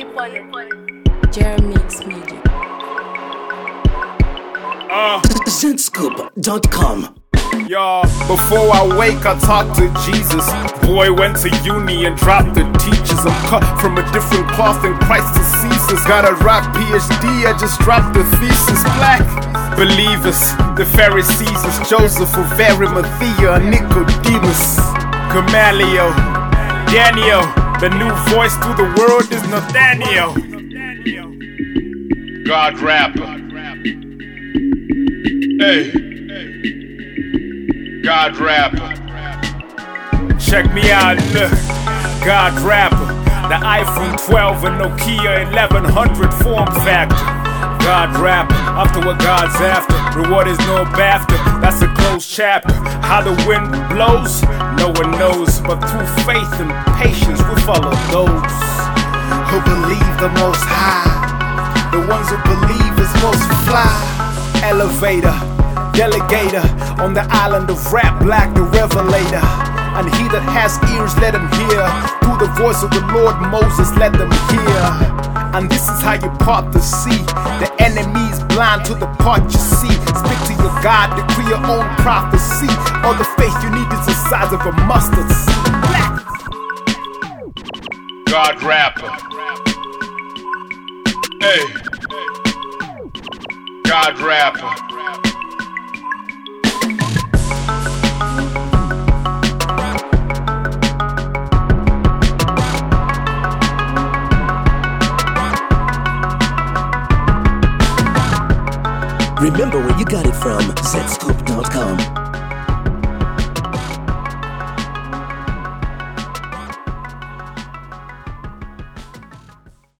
Jeremix Media. Zentscoop.com. Yo, before I wake, I talk to Jesus. Boy went to uni and dropped the teachers. I'm cut from a different cloth than Christ to Caesar's. Got a rap PhD, I just dropped the thesis. Black believers, the Pharisees, Joseph of Arimathea, Nicodemus, Gamaliel, Daniel. The new voice through the world is Nathaniel. God rapper. Hey. God rapper. Check me out, look. God rapper. The iPhone 12 and Nokia 1100 form factor. God rapper. After what God's after. Reward is no BAFTA. That's a closed chapter. How the wind blows, no one knows. But through faith and patience, we follow those who believe the most high. The ones who believe is most fly. Elevator. Delegator on the island of rap, Black the Revelator. And he that has ears, let him hear. Through the voice of the Lord Moses, let them hear. And this is how you part the sea. The enemy's blind to the part you see. Speak to your God, decree your own prophecy. All the faith you need is the size of a mustard seed. Black. God rapper. Hey. God rapper. Remember where you got it from. Zentscoop.com.